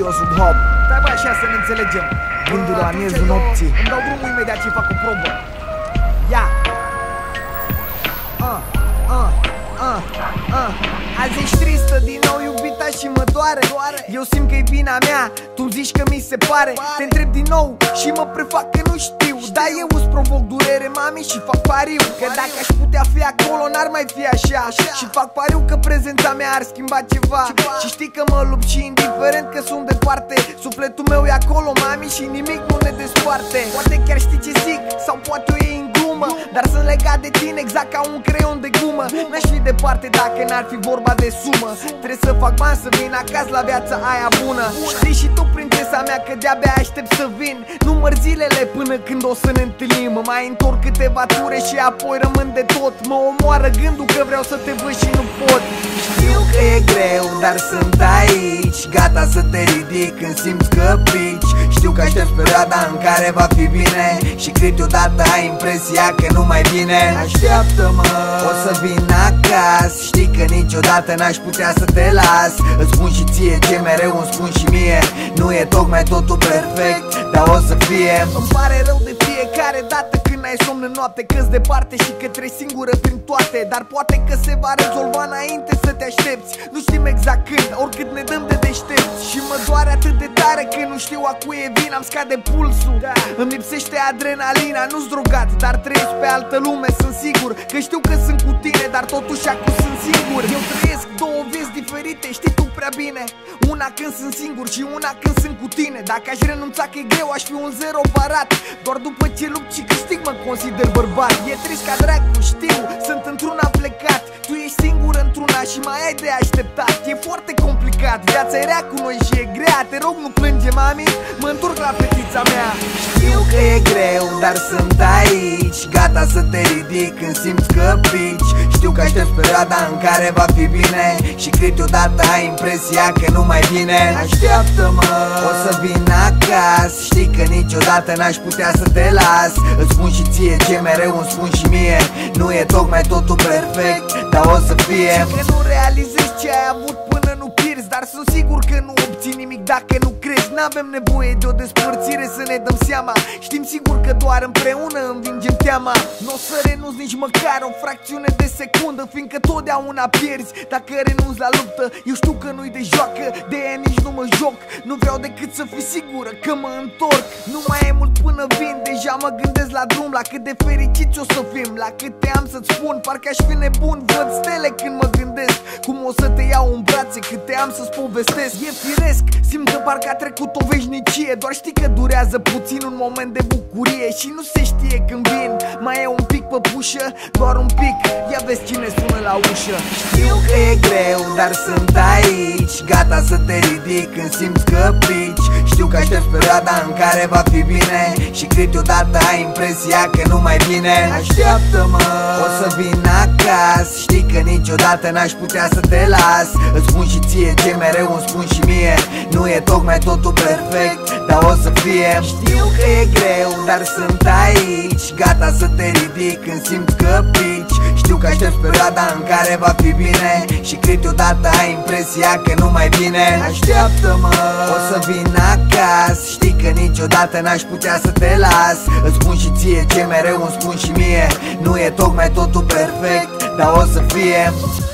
studio sub hop. Stai bă așa să ne înțelegem. Gândul la miezul nopții. Îmi dau drumul imediat ce fac o probă. Ia. Azi ești tristă din nou, iubita, și mă doare. Eu simt că e vina mea, tu zici că mi se pare. Te întreb din nou și mă prefac că nu știu. Dar eu îți provoc durere, mami, și fac pariu că dacă aș putea fi acolo, n-ar mai fi așa. Și fac pariu că prezența mea ar schimba ceva. Și știi că mă lupt și indiferent că sunt departe, sufletul meu e acolo, mami, și nimic nu ne desparte. Poate chiar știi ce zic, sau poate o iei în glumă, dar sunt legat de tine exact ca un creion de gumă. N-aș fi departe dacă n-ar fi vorba de sumă. Trebuie să fac bani să vin acasă la viața aia bună. Știi și tu, prințesa mea, că de-abia aștept să vin. Număr zilele până când o să ne întâlnim. Mă mai întorc câteva ture și apoi rămân de tot. Mă omoară gândul că vreau să te văd și nu pot. Știu că e greu, dar sunt aici, gata să te ridic când simți că pici. Știu că aștepți perioada în care va fi bine și câteodată ai impresia că nu mai vine. Așteaptă-mă, o să vin acasă. Știi că niciodată n-aș putea să te las. Îți spun și ție ce mereu îmi spun și mie. Nu e tocmai totul perfect, dar o să fie. Îmi pare rău de fiecare dată când ai somn în noapte, că-s departe și că treci singură prin toate. Dar poate că se va rezolva înainte să te aștepți. Nu știm exact când, oricât ne dăm de deștepți. Și mă doare atât de tare că nu știu a cui e vina. Îmi scade pulsul, îmi lipsește adrenalina. Nu-s drogat, dar trăiesc pe altă lume, sunt sigur. Că știu că sunt cu tine, dar totuși acum sunt singur. Eu trăiesc două vieți diferite, știi tu prea bine. Una când sunt singur și una când sunt cu tine. Dacă aș renunța că e greu, aș fi un zero parat. Doar după ce lupt și câștig mă consider bărbat. E trist ca dracu, știu, sunt într-una plecat. Tu ești singur într-una și mai ai de așteptat. E foarte complicat, viața e rea cu noi și e grea. Te rog, nu plânge, mami, mă întorc la fetița mea. Știu că e greu, dar sunt aici, gata să te ridic când simți că pici. Știu că aștepți perioada în care va fi bine și câteodată ai impresia că nu mai vine. Așteaptă-mă, o să vin acasă. Știi că niciodată n-aș putea să te las. Îți spun și ție ce mereu îmi spun și mie. Nu e tocmai totul perfect, dar o să fie. Și că nu realizezi ce ai avut până nu pierzi, dar sunt sigur că nu obții nimic dacă nu crezi. N-avem nevoie de o despărțire să ne dăm seama. Știm sigur că doar împreună învingem teama. N-o să renunți nici măcar o fracțiune de secundă, fiindcă totdeauna pierzi dacă renunți la luptă. Eu știu că nu-i de joacă, de aia nici nu mă joc. Nu vreau decât să fii sigură că mă întorc. Nu mai e mult până vin, deja mă gândesc la drum, la cât de fericiți o să fim, la câte am să-ți spun. Parcă aș fi nebun, văd stele când mă gândesc cum o să te iau în brațe, câte am să-ți povestesc. E firesc, simt că parcă a trecut o veșnicie. Doar știi că durează puțin un moment de bucurie și nu se știe când vin. Mai e un pic păpușă, doar un pic. Ia vezi cine sună la ușă. Știu că e greu, dar sunt aici, gata să te ridic când simți că pici. Știu că aștepți perioada în care va fi bine și câteodată ai impresia că nu mai vine. Așteaptă-mă, o să vin acasă. Știi că niciodată n-aș putea să te las. Îți spun și ție ce mereu îmi spun și mie. Nu e tocmai totul perfect, dar o să fie. Știu că e greu, dar sunt aici, gata să te ridic când simți că pici. Știu că aștepți perioada în care va fi bine și câteodată ai impresia că nu mai vine. Așteaptă-mă, o să vin acasă. Știi că niciodată n-aș putea să te las. Îți spun și ție ce mereu îmi spun și mie. Nu e tocmai totul perfect, dar o să fie.